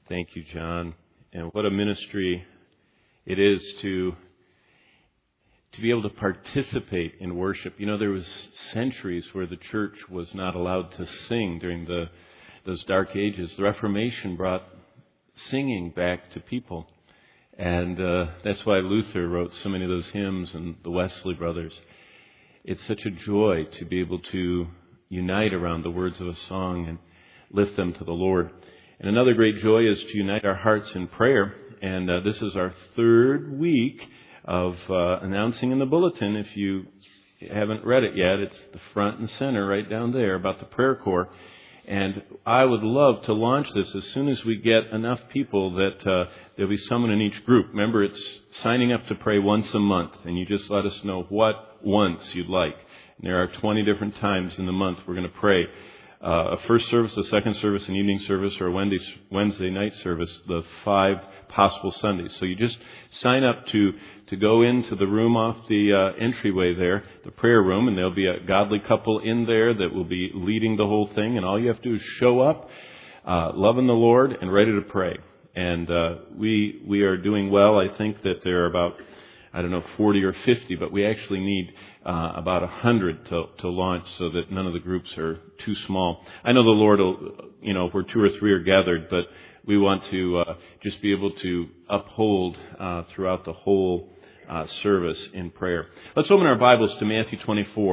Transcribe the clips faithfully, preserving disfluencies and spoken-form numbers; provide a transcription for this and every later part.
Thank you, John. And what a ministry it is to to be able to participate in worship. You know, there was centuries where the church was not allowed to sing during the those dark ages. The Reformation brought singing back to people. And uh, that's why Luther wrote so many of those hymns, and the Wesley brothers. It's such a joy to be able to unite around the words of a song and lift them to the Lord. And another great joy is to unite our hearts in prayer. And uh, this is our third week of uh, announcing in the bulletin. If you haven't read it yet, it's the front and center right down there about the prayer corps. And I would love to launch this as soon as we get enough people that uh, there'll be someone in each group. Remember, it's signing up to pray once a month, and you just let us know what once you'd like. And there are twenty different times in the month we're going to pray. Uh, a first service, a second service, an evening service, or a Wednesday, Wednesday night service, the five possible Sundays. So you just sign up to, to go into the room off the uh, entryway there, the prayer room, and there'll be a godly couple in there that will be leading the whole thing. And all you have to do is show up, uh, loving the Lord and ready to pray. And uh, we we are doing well. I think that there are about, I don't know, forty or fifty, but we actually need Uh, about a hundred to, to launch so that none of the groups are too small. I know the Lord will, you know, where two or three are gathered, but we want to uh, just be able to uphold uh, throughout the whole uh, service in prayer. Let's open our Bibles to Matthew twenty-four.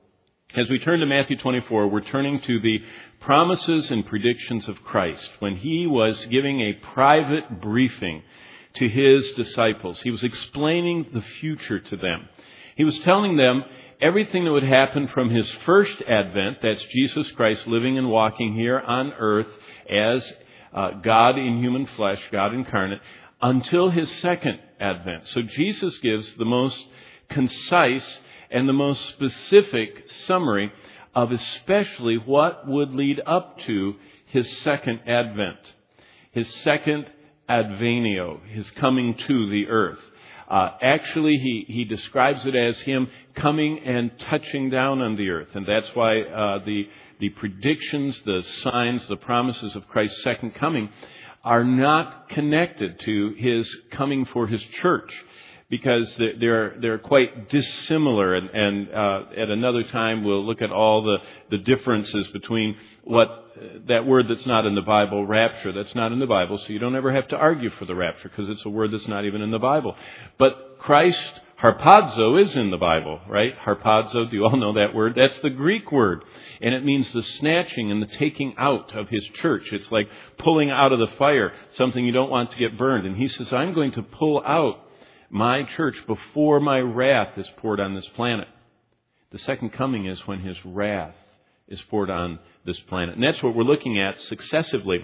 As we turn to Matthew twenty-four, we're turning to the promises and predictions of Christ when He was giving a private briefing to His disciples. He was explaining the future to them. He was telling them everything that would happen from His first advent, that's Jesus Christ living and walking here on earth as uh, God in human flesh, God incarnate, until His second advent. So Jesus gives the most concise and the most specific summary of especially what would lead up to His second advent, His second advenio, His coming to the earth. Uh, actually, he, he describes it as Him coming and touching down on the earth. And that's why uh, the, the predictions, the signs, the promises of Christ's second coming are not connected to His coming for His church, because they're, they're quite dissimilar. And, and uh, at another time, we'll look at all the, the differences between what that word that's not in the Bible, rapture, that's not in the Bible, so you don't ever have to argue for the rapture because it's a word that's not even in the Bible. But Christ, harpazo, is in the Bible, right? Harpazo, do you all know that word? That's the Greek word, and it means the snatching and the taking out of His church. It's like pulling out of the fire, something you don't want to get burned. And He says, I'm going to pull out my church before my wrath is poured on this planet. The second coming is when His wrath is poured on this planet. And that's what we're looking at successively.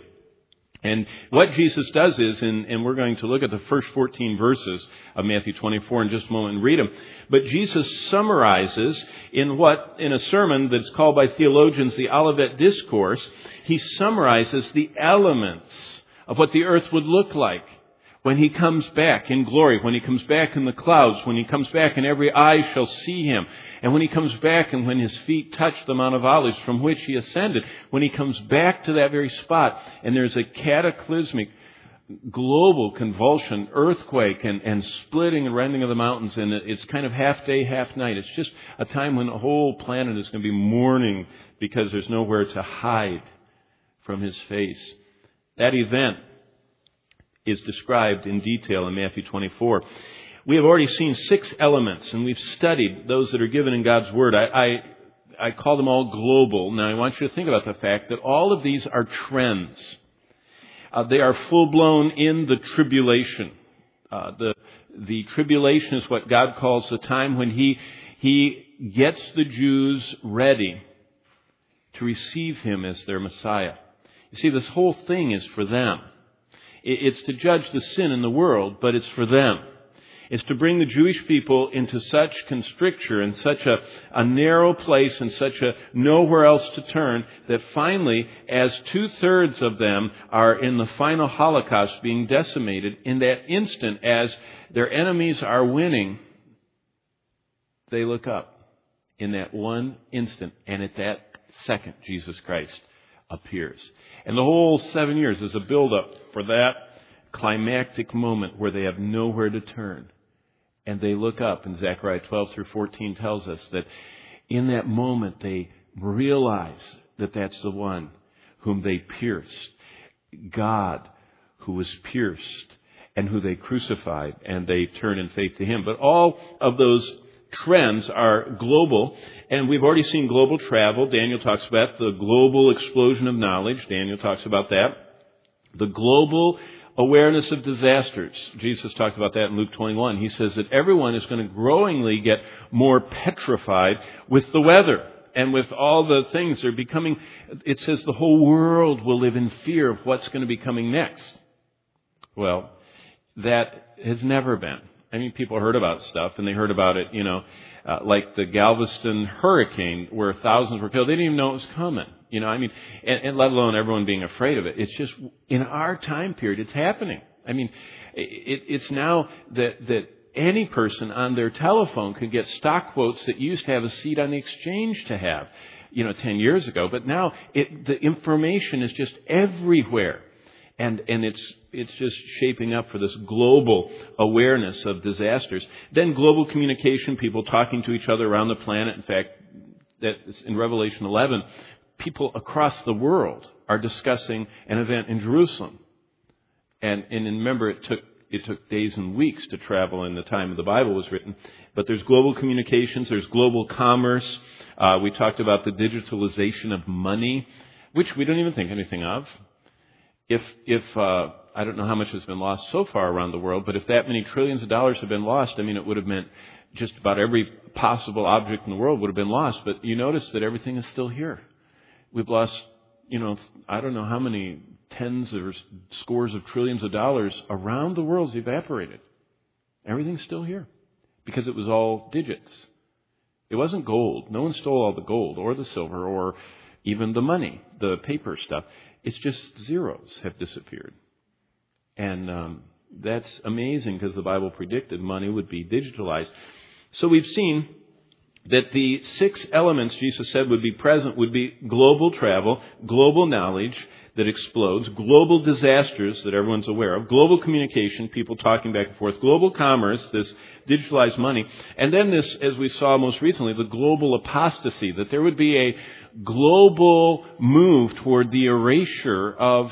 And what Jesus does is, and, and we're going to look at the first fourteen verses of Matthew twenty-four in just a moment and read them. But Jesus summarizes in what, in a sermon that's called by theologians the Olivet Discourse, He summarizes the elements of what the earth would look like when He comes back in glory, when He comes back in the clouds, when He comes back and every eye shall see Him, and when He comes back and when His feet touch the Mount of Olives from which He ascended, when He comes back to that very spot and there's a cataclysmic global convulsion, earthquake, and, and splitting and rending of the mountains, and it's kind of half day, half night. It's just a time when the whole planet is going to be mourning because there's nowhere to hide from His face. That event is described in detail in Matthew twenty-four. We have already seen six elements, and we've studied those that are given in God's Word. I, I, I call them all global. Now, I want you to think about the fact that all of these are trends. Uh, they are full-blown in the tribulation. Uh, the, the tribulation is what God calls the time when He, he gets the Jews ready to receive Him as their Messiah. You see, this whole thing is for them. It's to judge the sin in the world, but it's for them. It's to bring the Jewish people into such constricture and such a, a narrow place and such a nowhere else to turn that finally, as two-thirds of them are in the final Holocaust being decimated, in that instant, as their enemies are winning, they look up in that one instant, and at that second, Jesus Christ appears. And the whole seven years is a build-up for that climactic moment where they have nowhere to turn. And they look up, and Zechariah twelve through fourteen tells us that in that moment they realize that that's the one whom they pierced. God, who was pierced and who they crucified, and they turn in faith to Him. But all of those trends are global, and we've already seen global travel. Daniel talks about the global explosion of knowledge. Daniel talks about that. The global awareness of disasters. Jesus talked about that in Luke twenty-one. He says that everyone is going to growingly get more petrified with the weather and with all the things. They're becoming, it says the whole world will live in fear of what's going to be coming next. Well, that has never been. I mean, people heard about stuff, and they heard about it, you know, uh, like the Galveston hurricane where thousands were killed. They didn't even know it was coming. You know, I mean, and, and let alone everyone being afraid of it. It's just, in our time period, it's happening. I mean, it, it's now that, that any person on their telephone could get stock quotes that used to have a seat on the exchange to have, you know, ten years ago. But now it, the information is just everywhere. And, and it's, it's just shaping up for this global awareness of disasters. Then global communication, people talking to each other around the planet. In fact, that in Revelation eleven, people across the world are discussing an event in Jerusalem. And, and remember, it took, it took days and weeks to travel in the time the Bible was written. But there's global communications, there's global commerce. Uh, we talked about the digitalization of money, which we don't even think anything of. If, if, uh, I don't know how much has been lost so far around the world, but if that many trillions of dollars have been lost, I mean, it would have meant just about every possible object in the world would have been lost. But you notice that everything is still here. We've lost, you know, I don't know how many tens or scores of trillions of dollars around the world's evaporated. Everything's still here because it was all digits. It wasn't gold. No one stole all the gold or the silver or even the money, the paper stuff. It's just zeros have disappeared. And um, that's amazing because the Bible predicted money would be digitalized. So we've seen that the six elements Jesus said would be present would be global travel, global knowledge that explodes, global disasters that everyone's aware of, global communication, people talking back and forth, global commerce, this digitalized money, and then this, as we saw most recently, the global apostasy, that there would be a global move toward the erasure of,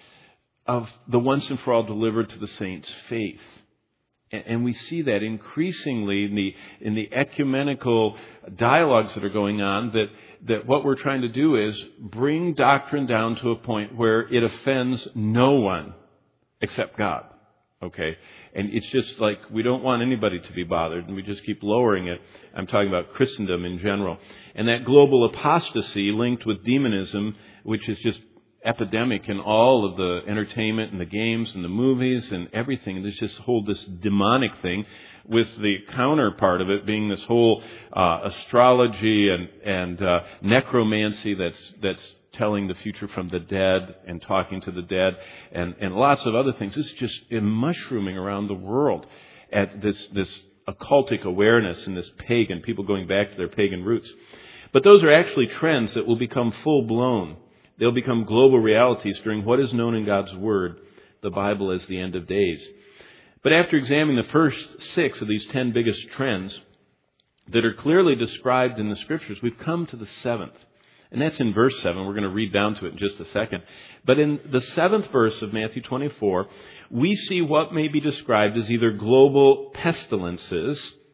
of the once and for all delivered to the saints faith. And we see that increasingly in the, in the ecumenical dialogues that are going on, that, that what we're trying to do is bring doctrine down to a point where it offends no one except God. Okay? And it's just like we don't want anybody to be bothered, and we just keep lowering it. I'm talking about Christendom in general. And that global apostasy linked with demonism, which is just epidemic in all of the entertainment and the games and the movies and everything. There's just whole this demonic thing, with the counterpart of it being this whole uh, astrology and and uh, necromancy that's that's telling the future from the dead and talking to the dead and and lots of other things. It's just mushrooming around the world at this this occultic awareness and this pagan, people going back to their pagan roots. But those are actually trends that will become full blown. They'll become global realities during what is known in God's Word, the Bible, as the end of days. But after examining the first six of these ten biggest trends that are clearly described in the Scriptures, we've come to the seventh. And that's in verse seven. We're going to read down to it in just a second. But in the seventh verse of Matthew twenty-four, we see what may be described as either global pestilences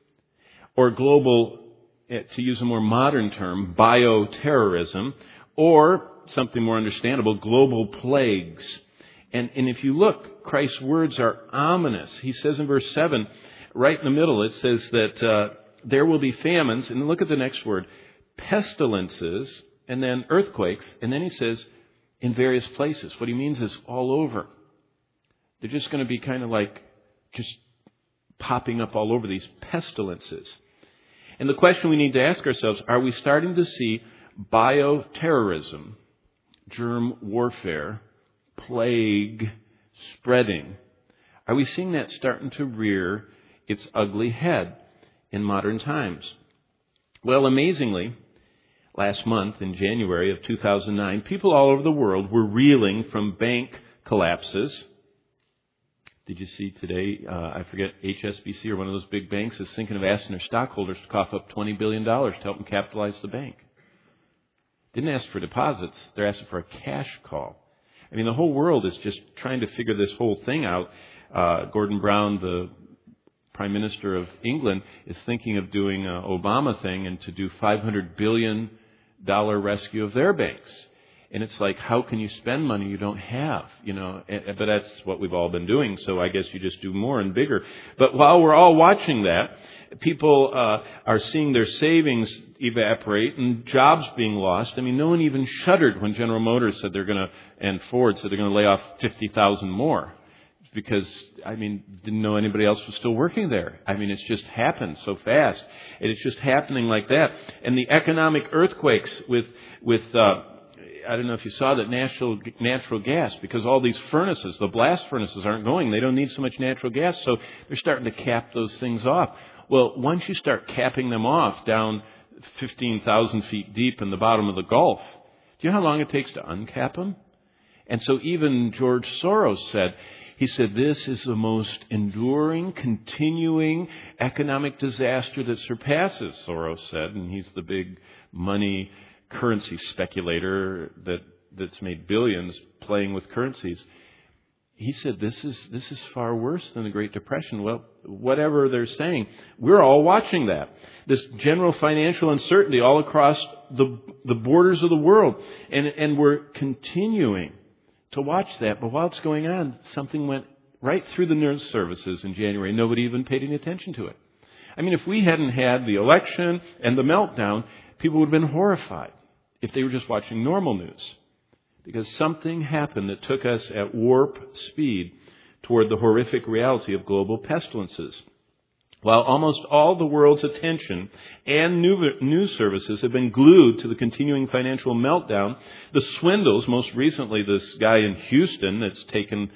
or global, to use a more modern term, bioterrorism, or something more understandable, global plagues. And, and if you look, Christ's words are ominous. He says in verse seven, right in the middle, it says that uh, there will be famines. And look at the next word, pestilences, and then earthquakes. And then he says, in various places. What he means is all over. They're just going to be kind of like just popping up all over, these pestilences. And the question we need to ask ourselves, are we starting to see bioterrorism, germ warfare, plague spreading? Are we seeing that starting to rear its ugly head in modern times? Well, amazingly, last month in January of two thousand nine, people all over the world were reeling from bank collapses. Did you see today, uh, I forget, H S B C or one of those big banks is thinking of asking their stockholders to cough up twenty billion dollars to help them capitalize the bank. Didn't ask for deposits. They're asking for a cash call. I mean, the whole world is just trying to figure this whole thing out. Uh, Gordon Brown, the Prime Minister of England, is thinking of doing an Obama thing and to do five hundred billion dollars rescue of their banks. And it's like, how can you spend money you don't have? You know, but that's what we've all been doing. So I guess you just do more and bigger. But while we're all watching that, people uh, are seeing their savings evaporate and jobs being lost. I mean, no one even shuddered when General Motors said they're going to, and Ford said they're going to lay off fifty thousand more. Because, I mean, didn't know anybody else was still working there. I mean, it's just happened so fast. And it's just happening like that. And the economic earthquakes with, with, uh, I don't know if you saw that natural natural gas, because all these furnaces, the blast furnaces aren't going. They don't need so much natural gas, so they're starting to cap those things off. Well, once you start capping them off down fifteen thousand feet deep in the bottom of the Gulf, do you know how long it takes to uncap them? And so even George Soros said, he said, this is the most enduring, continuing economic disaster that surpasses, Soros said, and he's the big money currency speculator that that's made billions playing with currencies. He said this is this is far worse than the Great Depression. Well, whatever they're saying, we're all watching that. This general financial uncertainty all across the the borders of the world, and and we're continuing to watch that. But while it's going on, something went right through the news services in January. Nobody even paid any attention to it. I mean, if we hadn't had the election and the meltdown, people would have been horrified if they were just watching normal news. Because something happened that took us at warp speed toward the horrific reality of global pestilences. While almost all the world's attention and news services have been glued to the continuing financial meltdown, the swindles, most recently this guy in Houston that's taken,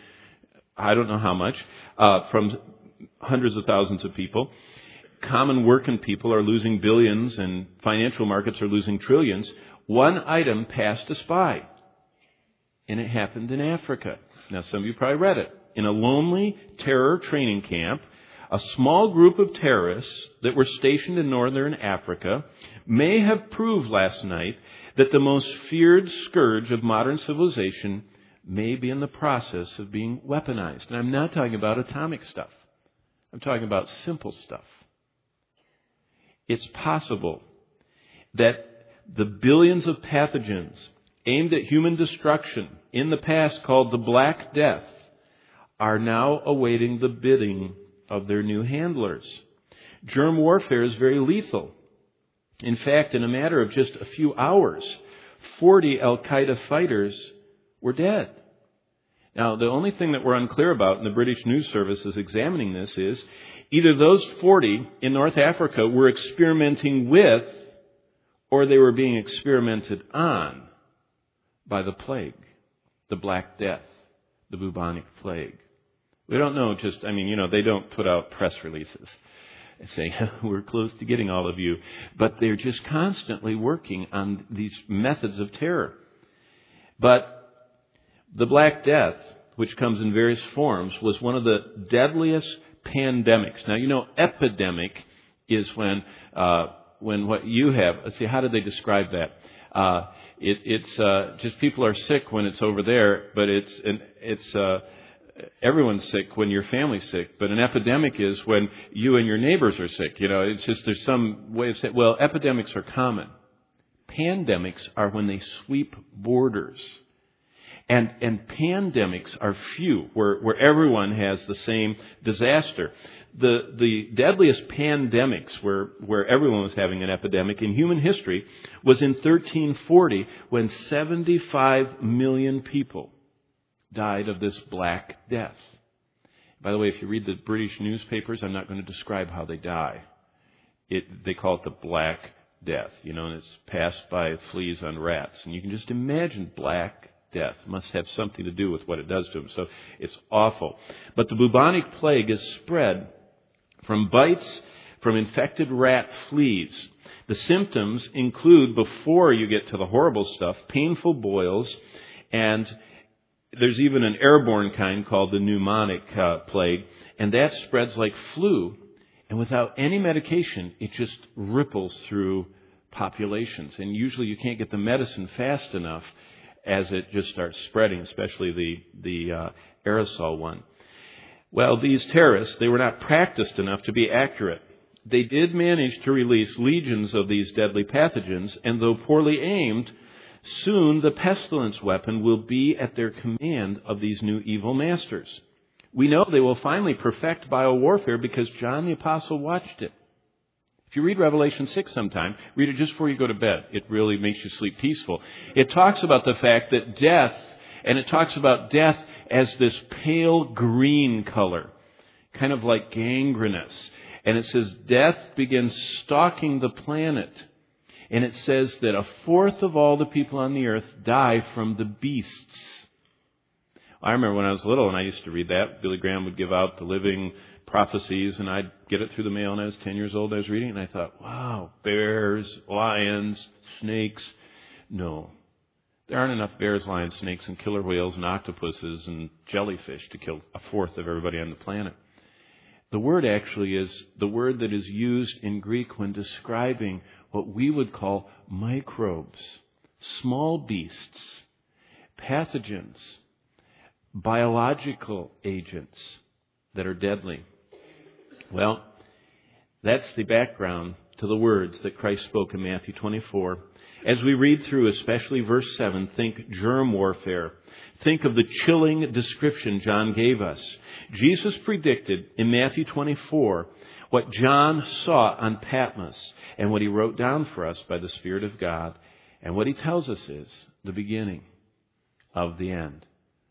I don't know how much, uh, from hundreds of thousands of people. Common working people are losing billions and financial markets are losing trillions. One item passed us by, and it happened in Africa. Now, some of you probably read it. In a lonely terror training camp, a small group of terrorists that were stationed in northern Africa may have proved last night that the most feared scourge of modern civilization may be in the process of being weaponized. And I'm not talking about atomic stuff. I'm talking about simple stuff. It's possible that the billions of pathogens aimed at human destruction in the past called the Black Death are now awaiting the bidding of their new handlers. Germ warfare is very lethal. In fact, in a matter of just a few hours, forty Al-Qaeda fighters were dead. Now, the only thing that we're unclear about, and the British News Service is examining this, is either those forty in North Africa were experimenting with, or they were being experimented on by the plague, the Black Death, the bubonic plague. We don't know just, I mean, you know, they don't put out press releases saying, we're close to getting all of you. But they're just constantly working on these methods of terror. But the Black Death, which comes in various forms, was one of the deadliest pandemics. Now, you know, epidemic is when uh, when what you have, let's see, how did they describe that? Uh, it, it's uh, just people are sick when it's over there, but it's an, it's uh, everyone's sick when your family's sick. But an epidemic is when you and your neighbors are sick. You know, it's just there's some way of saying, well, epidemics are common. Pandemics are when they sweep borders. And, and pandemics are few, where, where everyone has the same disaster. The, the deadliest pandemics, where, where everyone was having an epidemic in human history, was in thirteen forty, when seventy-five million people died of this Black Death. By the way, if you read the British newspapers, I'm not going to describe how they die. It, they call it the Black Death, you know, and it's passed by fleas on rats. And you can just imagine Black Death must have something to do with what it does to them. So it's awful. But the bubonic plague is spread from bites from infected rat fleas. The symptoms include, before you get to the horrible stuff, painful boils, and there's even an airborne kind called the pneumonic uh, plague, and that spreads like flu. And without any medication, it just ripples through populations. And usually you can't get the medicine fast enough as it just starts spreading, especially the, the uh, aerosol one. Well, these terrorists, they were not practiced enough to be accurate. They did manage to release legions of these deadly pathogens, and though poorly aimed, soon the pestilence weapon will be at their command of these new evil masters. We know they will finally perfect biowarfare because John the Apostle watched it. If you read Revelation six sometime, read it just before you go to bed. It really makes you sleep peaceful. It talks about the fact that death, and it talks about death as this pale green color, kind of like gangrenous. And it says death begins stalking the planet. And it says that a fourth of all the people on the earth die from the beasts. I remember when I was little and I used to read that. Billy Graham would give out the living prophecies, and I'd get it through the mail. And I was ten years old, I was reading it, and I thought, wow, bears, lions, snakes. No, there aren't enough bears, lions, snakes, and killer whales and octopuses and jellyfish to kill a fourth of everybody on the planet. The word actually is the word that is used in Greek when describing what we would call microbes, small beasts, pathogens, biological agents that are deadly. Well, that's the background to the words that Christ spoke in Matthew twenty-four. As we read through, especially verse seven, think germ warfare. Think of the chilling description John gave us. Jesus predicted in Matthew twenty-four what John saw on Patmos and what he wrote down for us by the Spirit of God. And what he tells us is the beginning of the end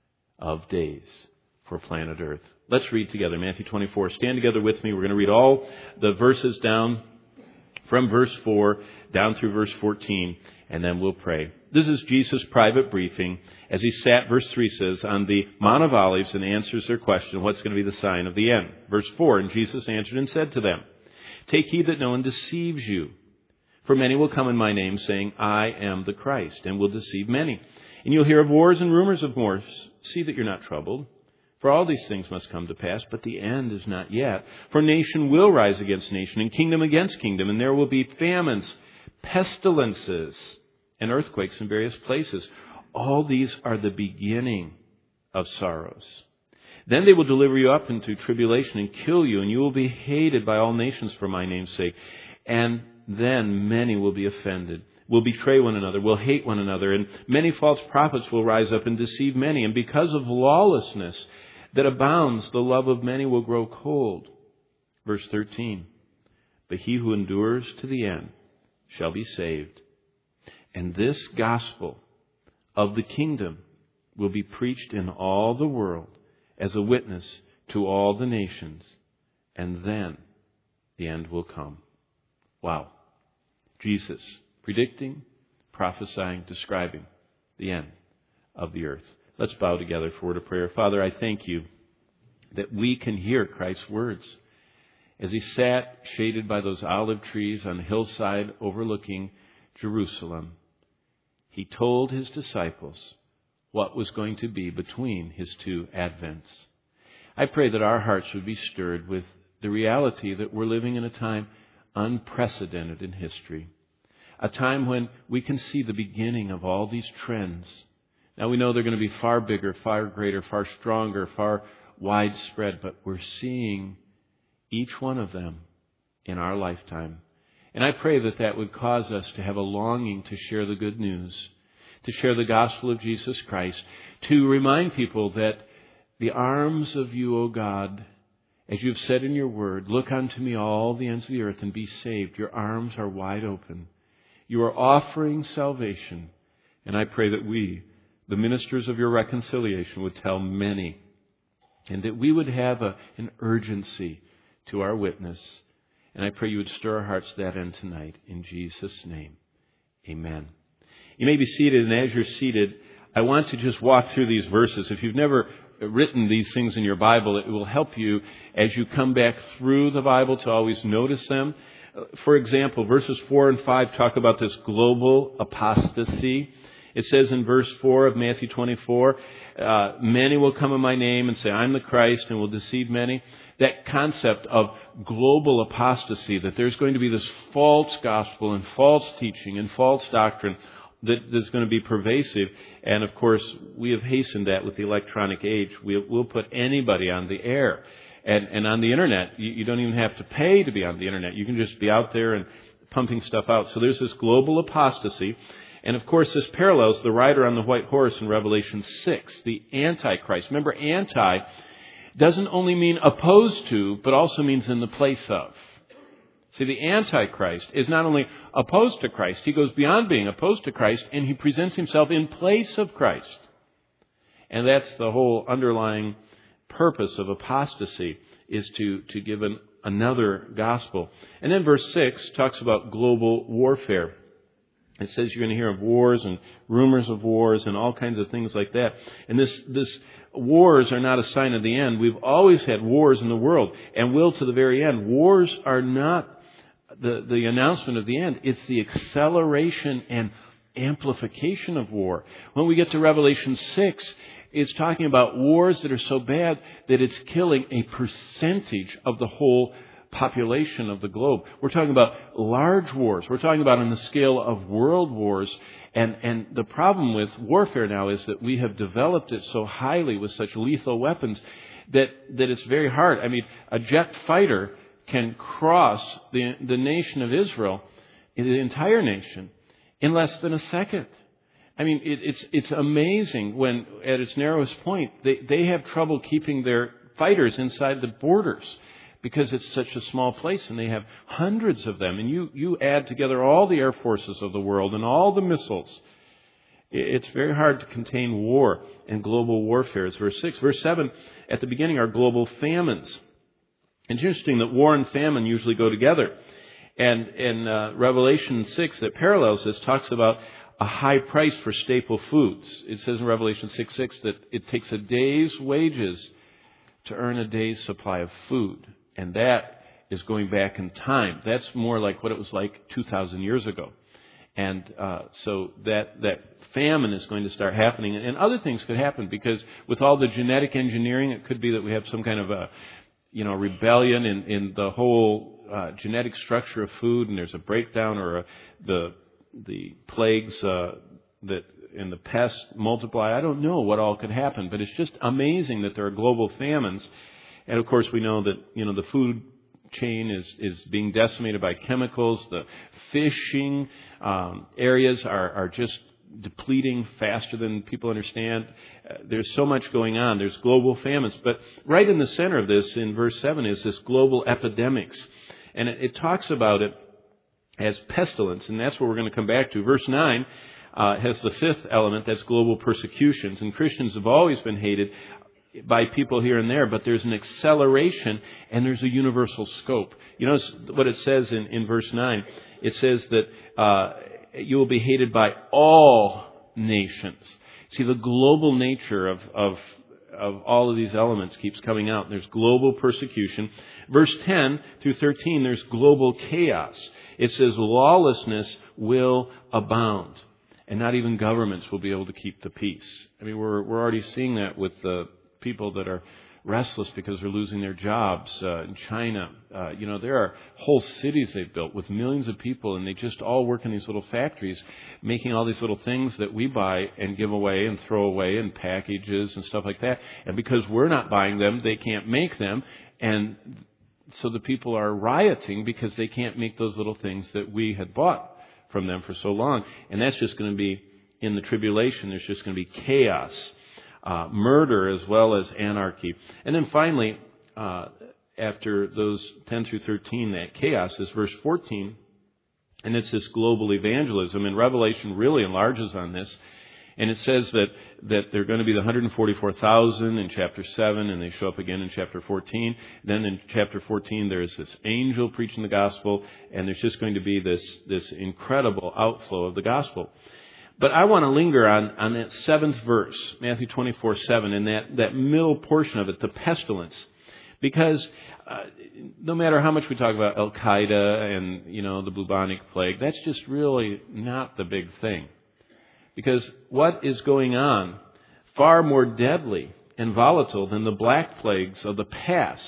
of days for planet Earth. Let's read together Matthew twenty-four. Stand together with me. We're going to read all the verses down from verse four down through verse fourteen, and then we'll pray. This is Jesus' private briefing as he sat, verse three says, on the Mount of Olives and answers their question, what's going to be the sign of the end? Verse four, and Jesus answered and said to them, take heed that no one deceives you. For many will come in my name, saying, I am the Christ, and will deceive many. And you'll hear of wars and rumors of wars. See that you're not troubled. For all these things must come to pass, but the end is not yet. For nation will rise against nation, and kingdom against kingdom, and there will be famines, pestilences, and earthquakes in various places. All these are the beginning of sorrows. Then they will deliver you up into tribulation and kill you, and you will be hated by all nations for my name's sake. And then many will be offended, will betray one another, will hate one another, and many false prophets will rise up and deceive many. And because of lawlessness that abounds, the love of many will grow cold. Verse thirteen, but he who endures to the end shall be saved. And this gospel of the kingdom will be preached in all the world as a witness to all the nations, and then the end will come. Wow. Jesus predicting, prophesying, describing the end of the earth. Let's bow together for a word of prayer. Father, I thank you that we can hear Christ's words as he sat shaded by those olive trees on the hillside overlooking Jerusalem. He told his disciples what was going to be between his two advents. I pray that our hearts would be stirred with the reality that we're living in a time unprecedented in history. A time when we can see the beginning of all these trends. Now we know they're going to be far bigger, far greater, far stronger, far widespread, but we're seeing each one of them in our lifetime. And I pray that that would cause us to have a longing to share the good news, to share the gospel of Jesus Christ, to remind people that the arms of you, O God, as you've said in your word, look unto me all the ends of the earth and be saved. Your arms are wide open. You are offering salvation. And I pray that we, the ministers of your reconciliation, would tell many, and that we would have a, an urgency to our witness. And I pray you would stir our hearts to that end tonight. In Jesus' name, amen. You may be seated, and as you're seated, I want to just walk through these verses. If you've never written these things in your Bible, it will help you as you come back through the Bible to always notice them. for example, verses four and five talk about this global apostasy. It says in verse four of Matthew twenty-four, uh, many will come in my name and say, I'm the Christ, and will deceive many. That concept of global apostasy, that there's going to be this false gospel and false teaching and false doctrine that is going to be pervasive. And of course, we have hastened that with the electronic age. We'll, we'll put anybody on the air. And, and on the internet, you, you don't even have to pay to be on the internet. You can just be out there and pumping stuff out. So there's this global apostasy. And of course, this parallels the rider on the white horse in Revelation six, the Antichrist. Remember, anti doesn't only mean opposed to, but also means in the place of. See, the Antichrist is not only opposed to Christ, he goes beyond being opposed to Christ, and he presents himself in place of Christ. And that's the whole underlying purpose of apostasy, is to, to give an, another gospel. And then verse six talks about global warfare. It says you're going to hear of wars and rumors of wars and all kinds of things like that. And this, this wars are not a sign of the end. We've always had wars in the world and will to the very end. Wars are not the, the announcement of the end. It's the acceleration and amplification of war. When we get to Revelation six, it's talking about wars that are so bad that it's killing a percentage of the whole population of the globe. We're talking about large wars. We're talking about on the scale of world wars. And, and the problem with warfare now is that we have developed it so highly with such lethal weapons that, that it's very hard. I mean, a jet fighter can cross the, the nation of Israel, the entire nation, in less than a second. I mean, it, it's, it's amazing when, at its narrowest point, they, they have trouble keeping their fighters inside the borders, because it's such a small place and they have hundreds of them. And you, you add together all the air forces of the world and all the missiles. It's very hard to contain war and global warfare. It's verse six. Verse seven, at the beginning, are global famines. It's interesting that war and famine usually go together. And in uh, Revelation six, that parallels this, talks about a high price for staple foods. It says in Revelation six six that it takes a day's wages to earn a day's supply of food. And that is going back in time. That's more like what it was like two thousand years ago. And uh, so that that famine is going to start happening. And other things could happen, because with all the genetic engineering, it could be that we have some kind of a, you know, rebellion in, in the whole uh, genetic structure of food, and there's a breakdown, or a, the the plagues uh, that and the pests multiply. I don't know what all could happen, but it's just amazing that there are global famines. And of course, we know that, you know, the food chain is, is being decimated by chemicals. The fishing um, areas are, are just depleting faster than people understand. Uh, there's so much going on. There's global famines. But right in the center of this, in verse seven, is this global epidemics. And it, it talks about it as pestilence, and that's what we're going to come back to. Verse nine uh, has the fifth element, that's global persecutions. And Christians have always been hated by people here and there, but there's an acceleration and there's a universal scope. You notice what it says in, in verse nine. It says that uh, you will be hated by all nations. See, the global nature of, of, of all of these elements keeps coming out. There's global persecution. Verse ten through thirteen, there's global chaos. It says lawlessness will abound, and not even governments will be able to keep the peace. I mean, we're we're already seeing that with the people that are restless because they're losing their jobs uh, in China. Uh, you know, there are whole cities they've built with millions of people, and they just all work in these little factories, making all these little things that we buy and give away and throw away in packages and stuff like that. And because we're not buying them, they can't make them. And so the people are rioting because they can't make those little things that we had bought from them for so long. And that's just going to be, in the tribulation, there's just going to be chaos. Uh, murder as well as anarchy. And then finally, uh, after those ten through thirteen, that chaos is verse fourteen, and it's this global evangelism. And Revelation really enlarges on this. And it says that, that they're going to be the one hundred forty-four thousand in chapter seven, and they show up again in chapter fourteen. Then in chapter fourteen, there's this angel preaching the gospel, and there's just going to be this, this incredible outflow of the gospel. But I want to linger on, on that seventh verse, Matthew twenty-four seven, and that, that middle portion of it, the pestilence. Because uh, no matter how much we talk about Al-Qaeda and, you know, the bubonic plague, that's just really not the big thing. Because what is going on, far more deadly and volatile than the black plagues of the past,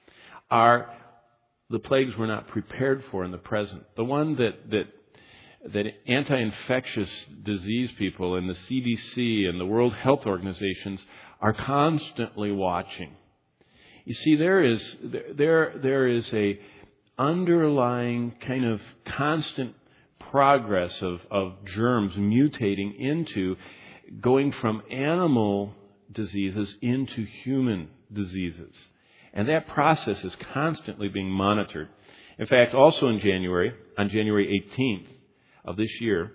are the plagues we're not prepared for in the present. The one that that that anti-infectious disease people and the C D C and the World Health Organizations are constantly watching. You see, there is there there is a underlying kind of constant progress of, of germs mutating into going from animal diseases into human diseases. And that process is constantly being monitored. In fact, also in January, on January eighteenth of this year,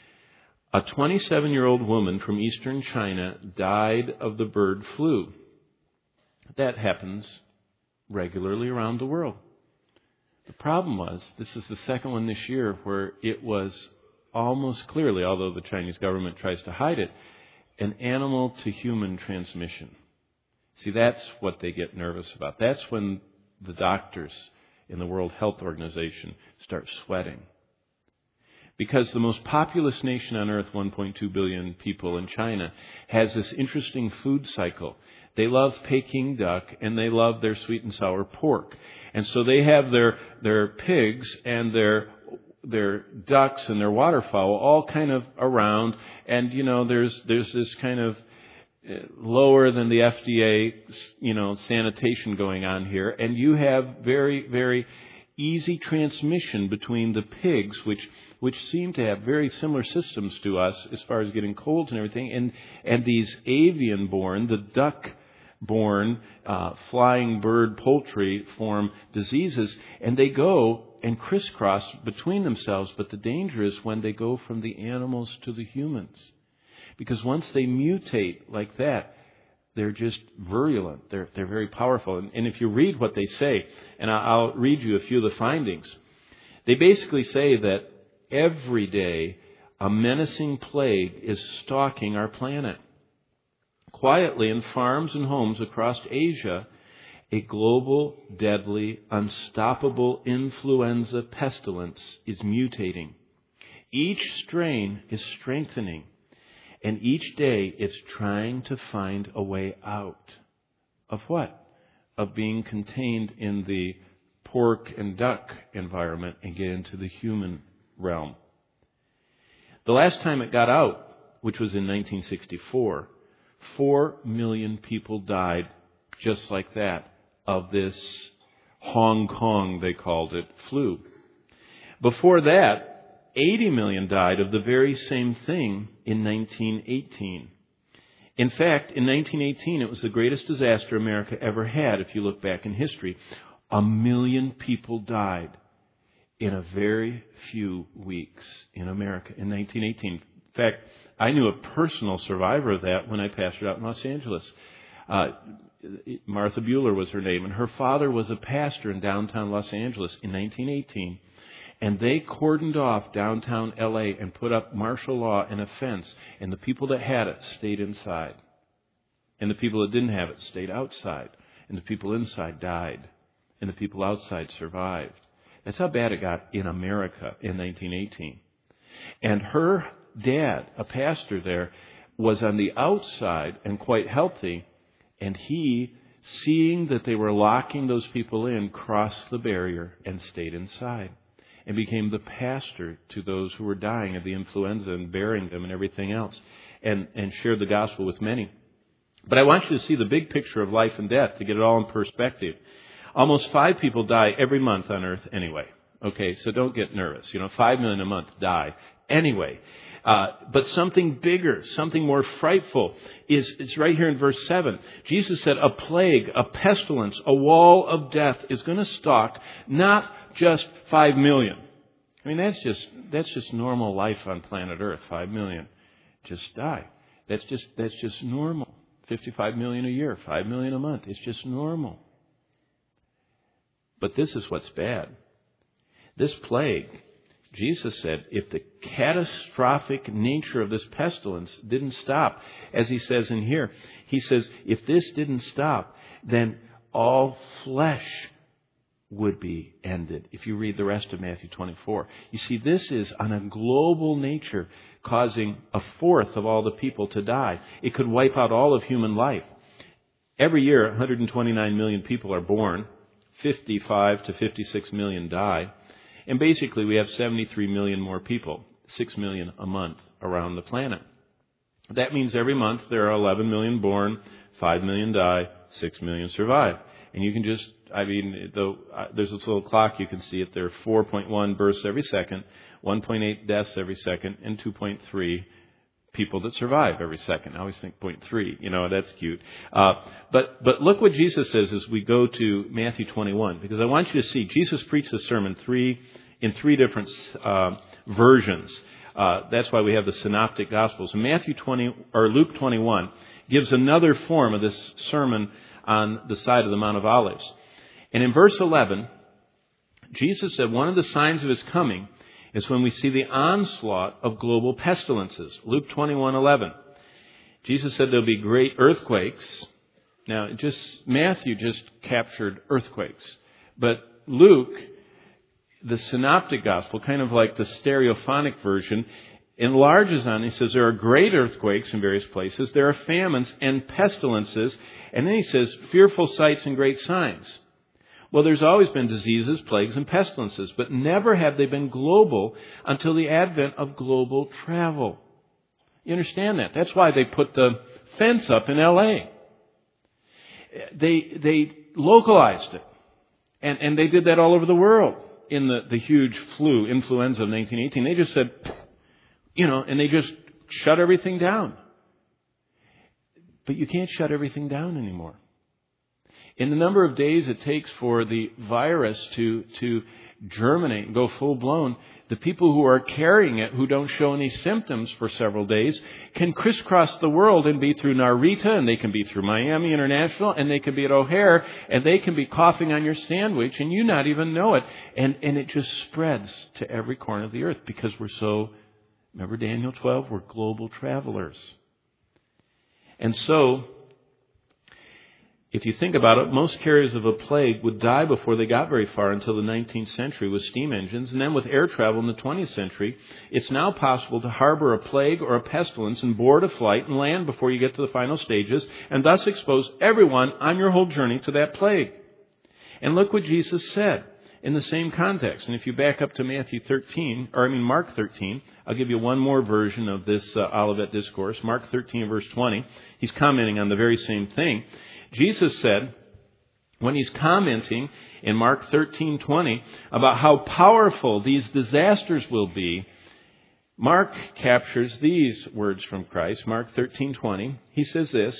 a twenty-seven-year-old woman from eastern China died of the bird flu. That happens regularly around the world. The problem was, this is the second one this year where it was almost clearly, although the Chinese government tries to hide it, an animal-to-human transmission. See, that's what they get nervous about. That's when the doctors in the World Health Organization start sweating. Because the most populous nation on earth, one point two billion people in China, has this interesting food cycle. They love Peking duck and they love their sweet and sour pork. And so they have their, their pigs and their their ducks and their waterfowl all kind of around. And, you know, there's there's this kind of lower than the F D A, you know, sanitation going on here. And you have very, very easy transmission between the pigs, which which seem to have very similar systems to us as far as getting colds and everything, and and these avian-born, the duck-born, uh, flying bird poultry form diseases, and they go and crisscross between themselves. But the danger is when they go from the animals to the humans. Because once they mutate like that, they're just virulent. They're they're very powerful. And, and if you read what they say, and I'll read you a few of the findings, they basically say that every day a menacing plague is stalking our planet. Quietly in farms and homes across Asia, a global, deadly, unstoppable influenza pestilence is mutating. Each strain is strengthening. And each day it's trying to find a way out. Of what? Of being contained in the pork and duck environment and get into the human realm. The last time it got out, which was in nineteen sixty-four, four million people died just like that of this Hong Kong, they called it, flu. Before that, eighty million died of the very same thing in nineteen eighteen. In fact, in nineteen eighteen, it was the greatest disaster America ever had, if you look back in history. A million people died in a very few weeks in America in nineteen eighteen. In fact, I knew a personal survivor of that when I pastored out in Los Angeles. Uh, Martha Bueller was her name, and her father was a pastor in downtown Los Angeles in nineteen eighteen. And they cordoned off downtown L A and put up martial law and a fence. And the people that had it stayed inside. And the people that didn't have it stayed outside. And the people inside died. And the people outside survived. That's how bad it got in America in nineteen eighteen. And her dad, a pastor there, was on the outside and quite healthy. And he, seeing that they were locking those people in, crossed the barrier and stayed inside. And became the pastor to those who were dying of the influenza and bearing them and everything else. And, and shared the gospel with many. But I want you to see the big picture of life and death to get it all in perspective. Almost five people die every month on earth anyway. Okay, so don't get nervous. You know, five million a month die anyway. Uh, but something bigger, something more frightful is, it's right here in verse seven. Jesus said a plague, a pestilence, a wall of death is going to stalk not just five million. I mean, that's just, that's just normal life on planet Earth. Five million just die. That's just, that's just normal. fifty-five million a year, five million a month. It's just normal. But this is what's bad. This plague, Jesus said, if the catastrophic nature of this pestilence didn't stop, as he says in here, he says, if this didn't stop, then all flesh would be ended. If you read the rest of Matthew twenty-four, you see this is on a global nature, causing a fourth of all the people to die. It could wipe out all of human life. Every year, one hundred twenty-nine million people are born. fifty-five to fifty-six million die. And basically, we have seventy-three million more people, six million a month around the planet. That means every month there are eleven million born, five million die, six million survive. And you can just, I mean, though, uh, there's this little clock, you can see it. There are four point one births every second, one point eight deaths every second, and two point three people that survive every second. I always think zero point three, you know, that's cute. Uh, but but look what Jesus says as we go to Matthew twenty-one, because I want you to see Jesus preached this sermon three in three different uh, versions. Uh, that's why we have the synoptic gospels. And Matthew twenty or Luke twenty-one gives another form of this sermon on the side of the Mount of Olives. And in verse eleven, Jesus said one of the signs of his coming is when we see the onslaught of global pestilences. Luke twenty-one eleven. Jesus said there'll be great earthquakes. Now, just Matthew just captured earthquakes. But Luke, the synoptic gospel, kind of like the stereophonic version, enlarges on it. He says there are great earthquakes in various places. There are famines and pestilences. And then he says fearful sights and great signs. Well, there's always been diseases, plagues, and pestilences, but never have they been global until the advent of global travel. You understand that? That's why they put the fence up in L A. They they localized it. And, and they did that all over the world in the, the huge flu, influenza of nineteen eighteen. They just said, you know, and they just shut everything down. But you can't shut everything down anymore. In the number of days it takes for the virus to, to germinate and go full-blown, the people who are carrying it, who don't show any symptoms for several days, can crisscross the world and be through Narita, and they can be through Miami International, and they can be at O'Hare, and they can be coughing on your sandwich, and you not even know it. And, and it just spreads to every corner of the earth because we're so, remember Daniel twelve, we're global travelers. And so, if you think about it, most carriers of a plague would die before they got very far until the nineteenth century with steam engines. And then with air travel in the twentieth century, it's now possible to harbor a plague or a pestilence and board a flight and land before you get to the final stages and thus expose everyone on your whole journey to that plague. And look what Jesus said in the same context. And if you back up to Matthew thirteen, or I mean Mark thirteen, I'll give you one more version of this uh, Olivet Discourse. Mark thirteen, verse twenty. He's commenting on the very same thing. Jesus said, when he's commenting in Mark thirteen twenty about how powerful these disasters will be, Mark captures these words from Christ. Mark thirteen twenty. He says this,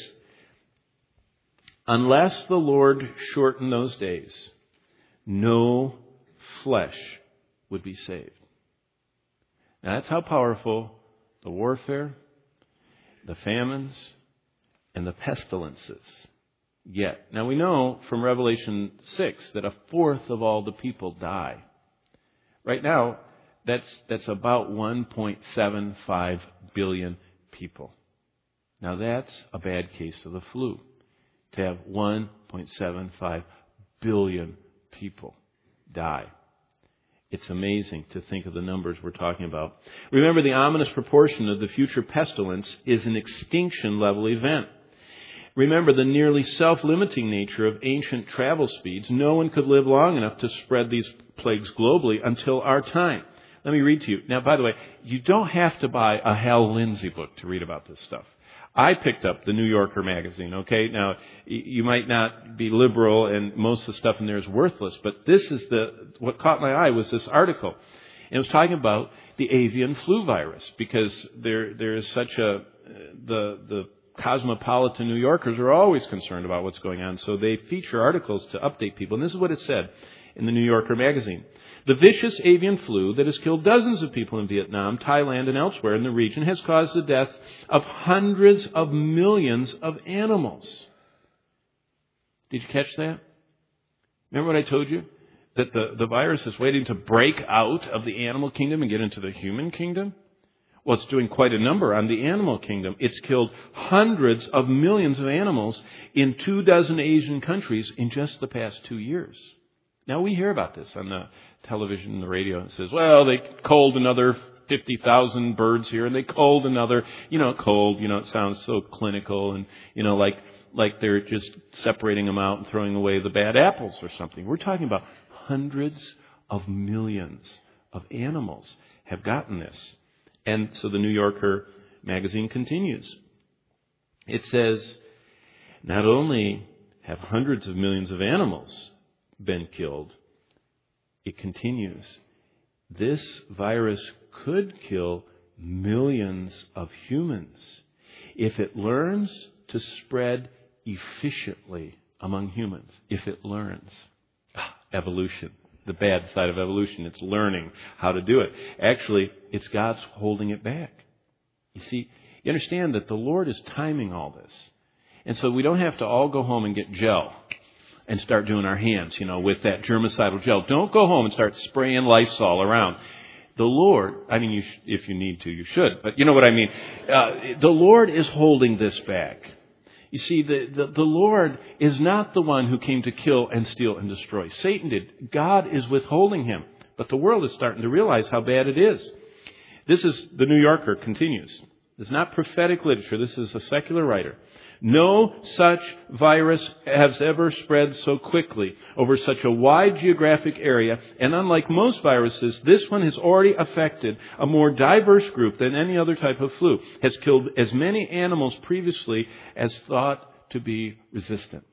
unless the Lord shorten those days, no flesh would be saved. Now that's how powerful the warfare, the famines, and the pestilences get. Now we know from Revelation six that a fourth of all the people die. Right now, that's that's about one point seven five billion people. Now that's a bad case of the flu, to have one point seven five billion people die. It's amazing to think of the numbers we're talking about. Remember, the ominous proportion of the future pestilence is an extinction-level event. Remember the nearly self-limiting nature of ancient travel speeds. No one could live long enough to spread these plagues globally until our time. Let me read to you. Now, by the way, you don't have to buy a Hal Lindsey book to read about this stuff. I picked up the New Yorker magazine, okay? Now, you might not be liberal and most of the stuff in there is worthless, but this is the, what caught my eye was this article. And it was talking about the avian flu virus because there, there is such a, the, the cosmopolitan New Yorkers are always concerned about what's going on. So they feature articles to update people. And this is what it said in the New Yorker magazine. The vicious avian flu that has killed dozens of people in Vietnam, Thailand, and elsewhere in the region has caused the death of hundreds of millions of animals. Did you catch that? Remember what I told you? That the, the virus is waiting to break out of the animal kingdom and get into the human kingdom? Well, it's doing quite a number on the animal kingdom. It's killed hundreds of millions of animals in two dozen Asian countries in just the past two years. Now, we hear about this on the television and the radio. It says, well, they culled another fifty thousand birds here, and they culled another, you know, culled, you know, it sounds so clinical, and, you know, like like they're just separating them out and throwing away the bad apples or something. We're talking about hundreds of millions of animals have gotten this. And so the New Yorker magazine continues. It says, not only have hundreds of millions of animals been killed, it continues, this virus could kill millions of humans if it learns to spread efficiently among humans. If it learns. Ah, evolution. The bad side of evolution. It's learning how to do it. Actually, it's God's holding it back. You see, you understand that the Lord is timing all this. And so we don't have to all go home and get gel and start doing our hands, you know, with that germicidal gel. Don't go home and start spraying Lysol around. The Lord, I mean, you sh- if you need to, you should. But you know what I mean. Uh, the Lord is holding this back. You see, the, the, the Lord is not the one who came to kill and steal and destroy. Satan did. God is withholding him. But the world is starting to realize how bad it is. This is, the New Yorker continues. This is not prophetic literature. This is a secular writer. No such virus has ever spread so quickly over such a wide geographic area. And unlike most viruses, this one has already affected a more diverse group than any other type of flu. Has killed as many animals previously as thought to be resistant.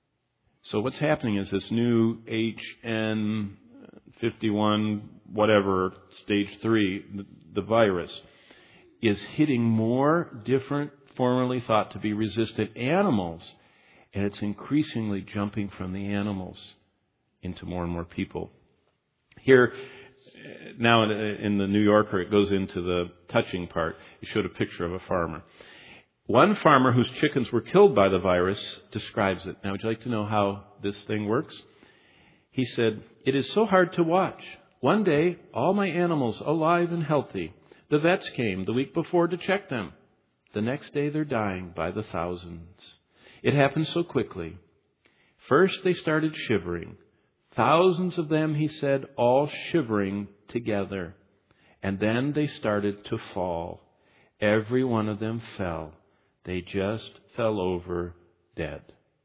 So what's happening is this new H N fifty-one, whatever, stage three, the, the virus, is hitting more different formerly thought to be resistant animals, and it's increasingly jumping from the animals into more and more people. Here, now in the New Yorker, it goes into the touching part. It showed a picture of a farmer. One farmer whose chickens were killed by the virus describes it. Now, would you like to know how this thing works? He said, "It is so hard to watch. One day, all my animals alive and healthy. The vets came the week before to check them. The next day they're dying by the thousands. It happened so quickly. First they started shivering. Thousands of them, he said, all shivering together. And then they started to fall. Every one of them fell. They just fell over dead."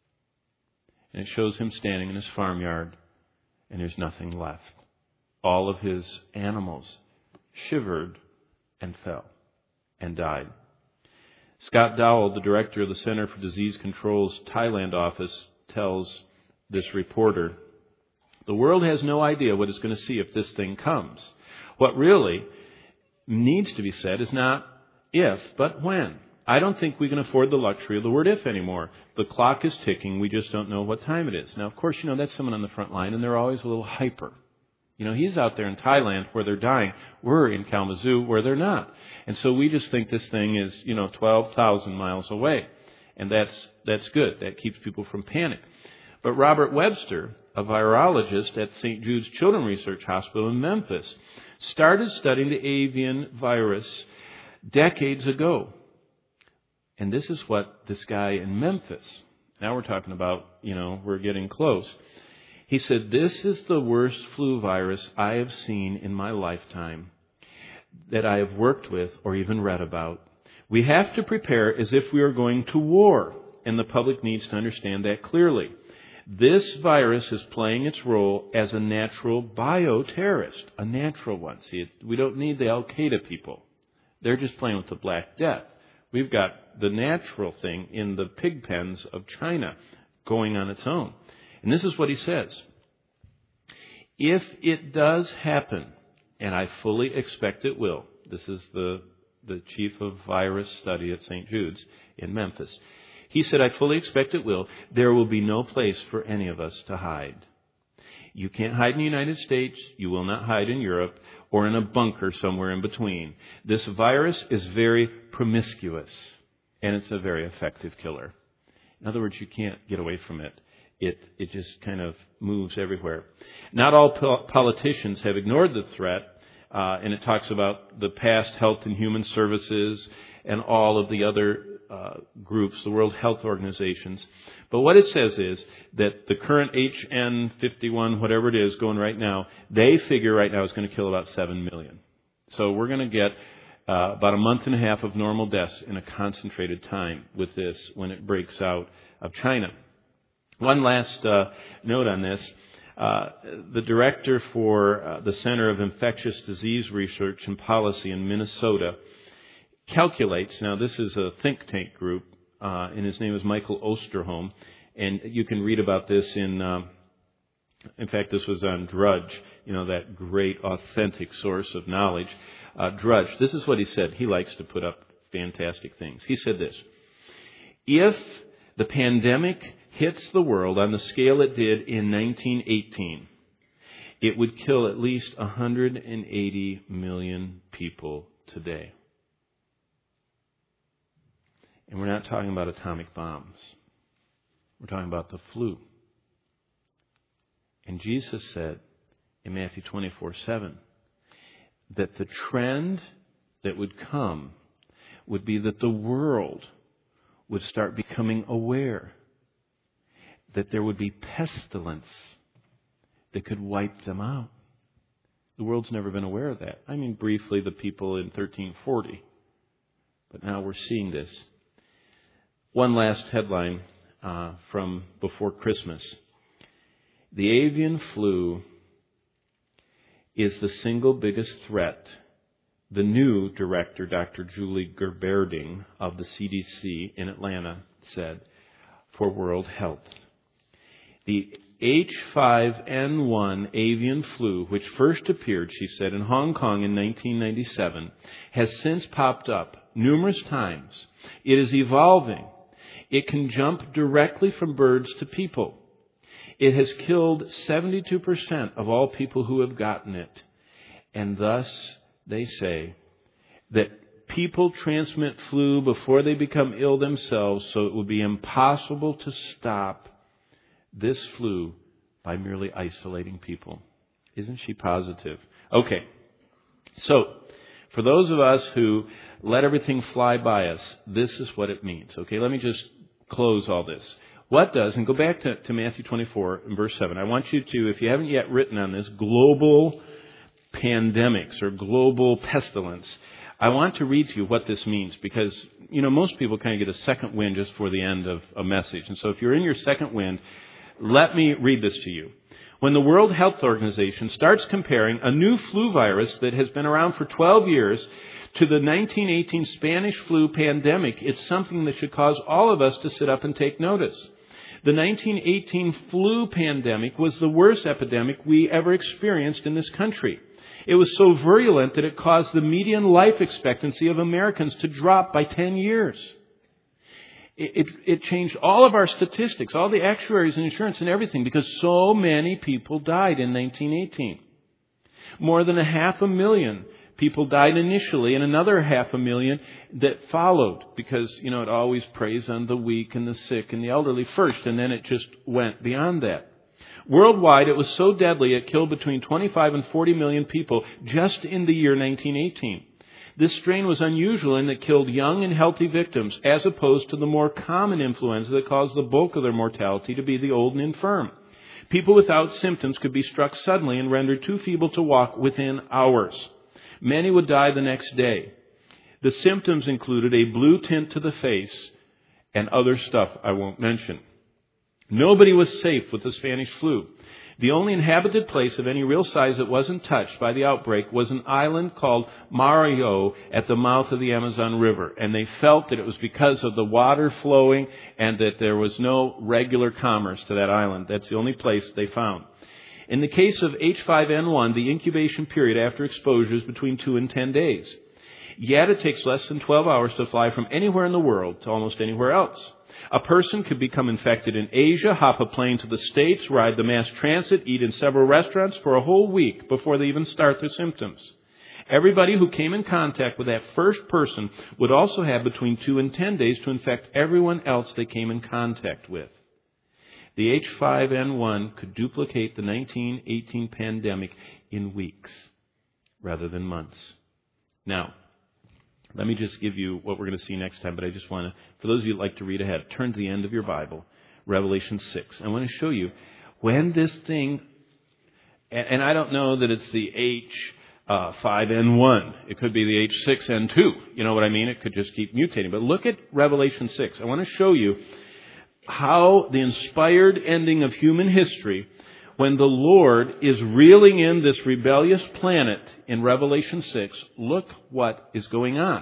And it shows him standing in his farmyard, and there's nothing left. All of his animals shivered and fell and died. Scott Dowell, the director of the Center for Disease Control's Thailand office, tells this reporter, "The world has no idea what it's going to see if this thing comes. What really needs to be said is not if, but when. I don't think we can afford the luxury of the word if anymore. The clock is ticking. We just don't know what time it is." Now, of course, you know, that's someone on the front line, and they're always a little hyper. You know, he's out there in Thailand where they're dying. We're in Kalamazoo where they're not. And so we just think this thing is, you know, twelve thousand miles away. And that's that's good. That keeps people from panic. But Robert Webster, a virologist at Saint Jude's Children's Research Hospital in Memphis, started studying the avian virus decades ago. And this is what this guy in Memphis, now we're talking about, you know, we're getting close. He said, "This is the worst flu virus I have seen in my lifetime that I have worked with or even read about. We have to prepare as if we are going to war, and the public needs to understand that clearly. This virus is playing its role as a natural bioterrorist, a natural one. See, we don't need the Al-Qaeda people. They're just playing with the Black Death. We've got the natural thing in the pig pens of China going on its own." And this is what he says. "If it does happen, and I fully expect it will," this is the, the chief of virus study at Saint Jude's in Memphis. He said, "I fully expect it will. There will be no place for any of us to hide. You can't hide in the United States. You will not hide in Europe or in a bunker somewhere in between. This virus is very promiscuous, and it's a very effective killer." In other words, you can't get away from it. It it just kind of moves everywhere. Not all po- politicians have ignored the threat, uh, and it talks about the past Health and Human Services and all of the other uh, groups, the World Health Organizations. But what it says is that the current H N fifty-one, whatever it is, going right now, they figure right now it's going to kill about seven million. So we're going to get uh, about a month and a half of normal deaths in a concentrated time with this when it breaks out of China. One last uh, note on this. Uh, the director for uh, the Center of Infectious Disease Research and Policy in Minnesota calculates, now this is a think tank group, uh, and his name is Michael Osterholm, and you can read about this in, uh, in fact, this was on Drudge, you know, that great authentic source of knowledge. Uh, Drudge, this is what he said. He likes to put up fantastic things. He said this: if the pandemic hits the world on the scale it did in nineteen eighteen, it would kill at least one hundred eighty million people today. And we're not talking about atomic bombs. We're talking about the flu. And Jesus said in Matthew twenty-four seven that the trend that would come would be that the world would start becoming aware that there would be pestilence that could wipe them out. The world's never been aware of that. I mean, briefly, the people in thirteen forty. But now we're seeing this. One last headline uh, from before Christmas. The avian flu is the single biggest threat, the new director, Doctor Julie Gerberding of the C D C in Atlanta, said, for world health. The H five N one avian flu, which first appeared, she said, in Hong Kong in nineteen ninety-seven, has since popped up numerous times. It is evolving. It can jump directly from birds to people. It has killed seventy-two percent of all people who have gotten it. And thus, they say, that people transmit flu before they become ill themselves, so it would be impossible to stop this flu by merely isolating people. Isn't she positive? Okay. So, for those of us who let everything fly by us, this is what it means. Okay, let me just close all this. What does, and go back to, to Matthew twenty-four and verse seven. I want you to, if you haven't yet written on this, global pandemics or global pestilence, I want to read to you what this means, because, you know, most people kind of get a second wind just for the end of a message. And so if you're in your second wind, let me read this to you. When the World Health Organization starts comparing a new flu virus that has been around for twelve years to the nineteen eighteen Spanish flu pandemic, it's something that should cause all of us to sit up and take notice. The nineteen eighteen flu pandemic was the worst epidemic we ever experienced in this country. It was so virulent that it caused the median life expectancy of Americans to drop by ten years. It, it, it changed all of our statistics, all the actuaries and insurance and everything, because so many people died in nineteen eighteen. More than a half a million people died initially, and another half a million that followed, because, you know, it always preys on the weak and the sick and the elderly first, and then it just went beyond that. Worldwide, it was so deadly it killed between twenty-five and forty million people just in the year nineteen eighteen. This strain was unusual in that it killed young and healthy victims, as opposed to the more common influenza that caused the bulk of their mortality to be the old and infirm. People without symptoms could be struck suddenly and rendered too feeble to walk within hours. Many would die the next day. The symptoms included a blue tint to the face and other stuff I won't mention. Nobody was safe with the Spanish flu. The only inhabited place of any real size that wasn't touched by the outbreak was an island called Mario at the mouth of the Amazon River. And they felt that it was because of the water flowing and that there was no regular commerce to that island. That's the only place they found. In the case of H five N one, the incubation period after exposure is between two and ten days. Yet it takes less than twelve hours to fly from anywhere in the world to almost anywhere else. A person could become infected in Asia, hop a plane to the States, ride the mass transit, eat in several restaurants for a whole week before they even start their symptoms. Everybody who came in contact with that first person would also have between two and ten days to infect everyone else they came in contact with. The H five N one could duplicate the nineteen eighteen pandemic in weeks rather than months. Now, Let me just give you what we're going to see next time, but I just want to, for those of you who like to read ahead, turn to the end of your Bible, Revelation six. I want to show you when this thing, and I don't know that it's the H five N one. It could be the H six N two. You know what I mean? It could just keep mutating. But look at Revelation six. I want to show you how the inspired ending of human history, when the Lord is reeling in this rebellious planet in Revelation six, look what is going on.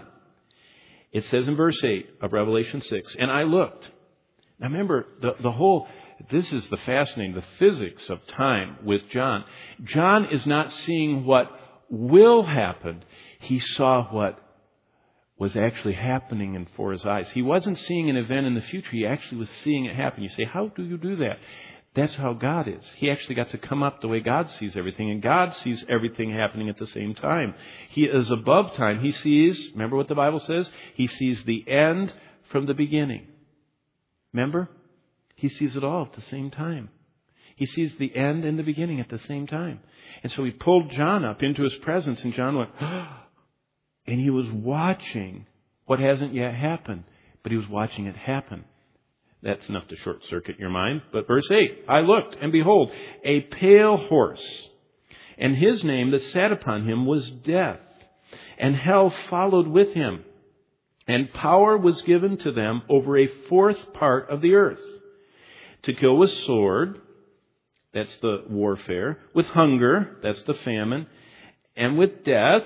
It says in verse eight of Revelation six, and I looked. Now remember, the, the whole, this is the fascinating, the physics of time with John. John is not seeing what will happen. He saw what was actually happening before his eyes. He wasn't seeing an event in the future. He actually was seeing it happen. You say, how do you do that? That's how God is. He actually got to come up the way God sees everything, and God sees everything happening at the same time. He is above time. He sees, remember what the Bible says? He sees the end from the beginning. Remember? He sees it all at the same time. He sees the end and the beginning at the same time. And so he pulled John up into his presence, and John went, and he was watching what hasn't yet happened, but he was watching it happen. That's enough to short circuit your mind. But verse eight, I looked, and behold, a pale horse, and his name that sat upon him was Death, and hell followed with him. And power was given to them over a fourth part of the earth, to kill with sword, that's the warfare, with hunger, that's the famine, and with death,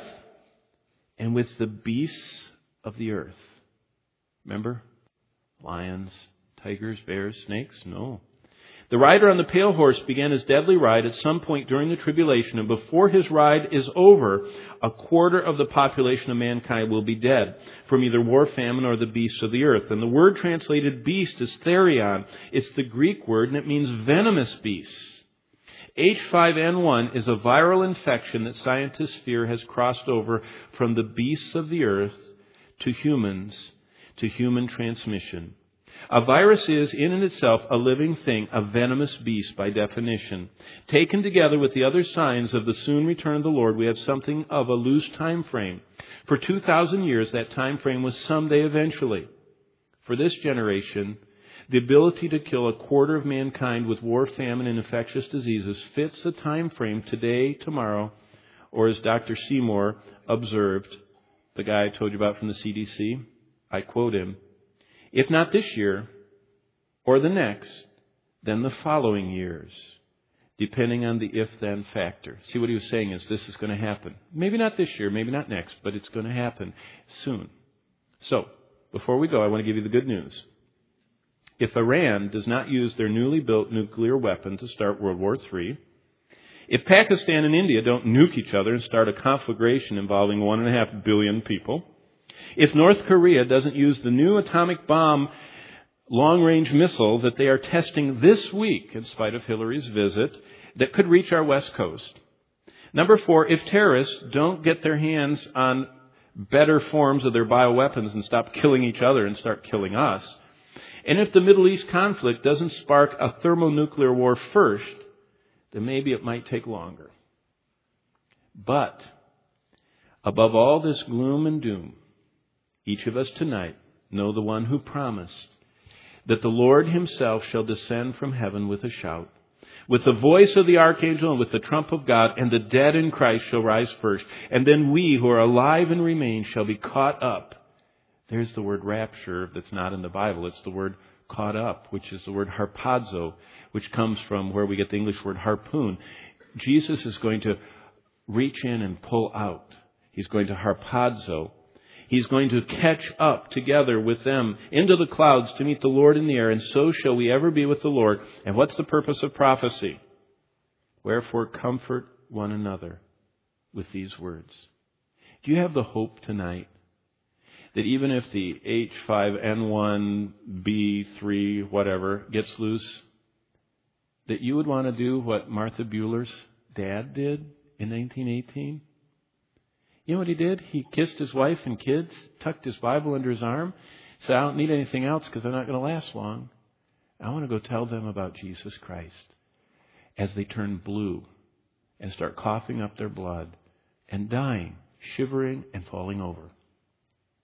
and with the beasts of the earth. Remember? Lions, tigers, bears, snakes? No. The rider on the pale horse began his deadly ride at some point during the tribulation, and before his ride is over, a quarter of the population of mankind will be dead from either war, famine, or the beasts of the earth. And the word translated beast is therion. It's the Greek word, and it means venomous beasts. H five N one is a viral infection that scientists fear has crossed over from the beasts of the earth to humans, to human transmission. A virus is, in and itself, a living thing, a venomous beast by definition. Taken together with the other signs of the soon return of the Lord, we have something of a loose time frame. For two thousand years, that time frame was someday eventually. For this generation, the ability to kill a quarter of mankind with war, famine, and infectious diseases fits the time frame today, tomorrow, or as Doctor Seymour observed, the guy I told you about from the C D C, I quote him, if not this year or the next, then the following years, depending on the if-then factor. See, what he was saying is this is going to happen. Maybe not this year, maybe not next, but it's going to happen soon. So, before we go, I want to give you the good news. If Iran does not use their newly built nuclear weapon to start World War Three, if Pakistan and India don't nuke each other and start a conflagration involving one and a half billion people, if North Korea doesn't use the new atomic bomb long-range missile that they are testing this week, in spite of Hillary's visit, that could reach our west coast. Number four, if terrorists don't get their hands on better forms of their bioweapons and stop killing each other and start killing us, and if the Middle East conflict doesn't spark a thermonuclear war first, then maybe it might take longer. But above all this gloom and doom, each of us tonight know the one who promised that the Lord himself shall descend from heaven with a shout, with the voice of the archangel and with the trump of God, and the dead in Christ shall rise first. And then we who are alive and remain shall be caught up. There's the word rapture that's not in the Bible. It's the word caught up, which is the word harpazo, which comes from where we get the English word harpoon. Jesus is going to reach in and pull out. He's going to harpazo. He's going to catch up together with them into the clouds to meet the Lord in the air, and so shall we ever be with the Lord. And what's the purpose of prophecy? Wherefore comfort one another with these words. Do you have the hope tonight that even if the H five N one B three whatever gets loose, that you would want to do what Martha Bueller's dad did in nineteen eighteen? You know what he did? He kissed his wife and kids, tucked his Bible under his arm, said, I don't need anything else because they're not going to last long. I want to go tell them about Jesus Christ. As they turn blue and start coughing up their blood and dying, shivering and falling over.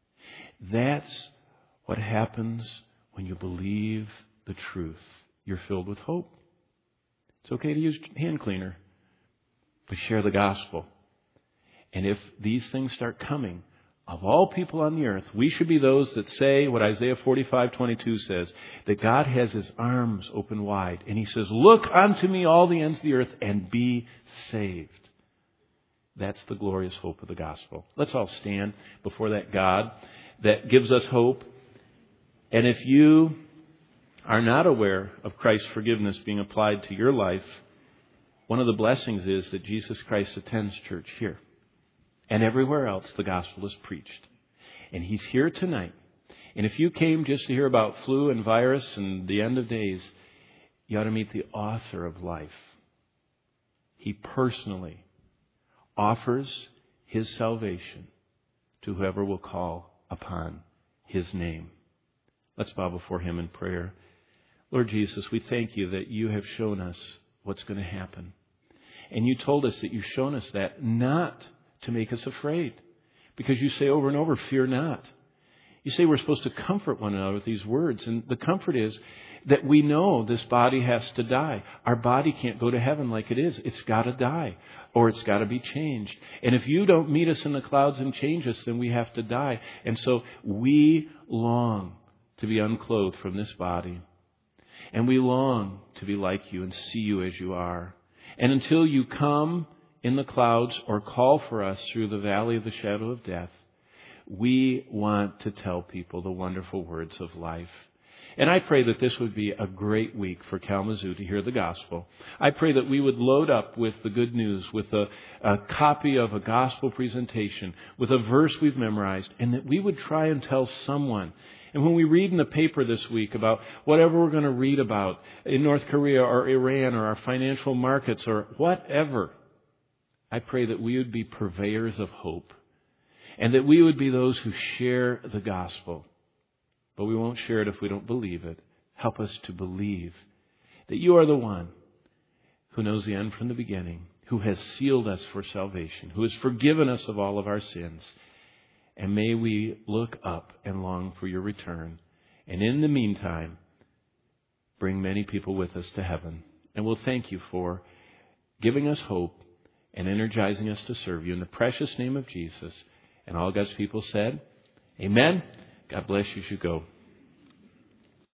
That's what happens when you believe the truth. You're filled with hope. It's okay to use hand cleaner, but share the gospel. And if these things start coming, of all people on the earth, we should be those that say what Isaiah forty-five twenty-two says, that God has His arms open wide. And He says, look unto me all the ends of the earth and be saved. That's the glorious hope of the gospel. Let's all stand before that God that gives us hope. And if you are not aware of Christ's forgiveness being applied to your life, one of the blessings is that Jesus Christ attends church here. And everywhere else the gospel is preached. And He's here tonight. And if you came just to hear about flu and virus and the end of days, you ought to meet the author of life. He personally offers His salvation to whoever will call upon His name. Let's bow before Him in prayer. Lord Jesus, we thank You that You have shown us what's going to happen. And You told us that You've shown us that not to make us afraid. Because You say over and over, fear not. You say we're supposed to comfort one another with these words. And the comfort is that we know this body has to die. Our body can't go to heaven like it is. It's got to die. Or it's got to be changed. And if You don't meet us in the clouds and change us, then we have to die. And so we long to be unclothed from this body. And we long to be like You and see You as You are. And until You come in the clouds or call for us through the valley of the shadow of death, we want to tell people the wonderful words of life. And I pray that this would be a great week for Kalamazoo to hear the gospel. I pray that we would load up with the good news, with a, a copy of a gospel presentation, with a verse we've memorized, and that we would try and tell someone. And when we read in the paper this week about whatever we're going to read about in North Korea or Iran or our financial markets or whatever, I pray that we would be purveyors of hope. And that we would be those who share the gospel. But we won't share it if we don't believe it. Help us to believe that You are the one who knows the end from the beginning, who has sealed us for salvation, who has forgiven us of all of our sins. And may we look up and long for Your return. And in the meantime, bring many people with us to heaven. And we'll thank You for giving us hope and energizing us to serve You in the precious name of Jesus. And all God's people said, amen. God bless you as you go.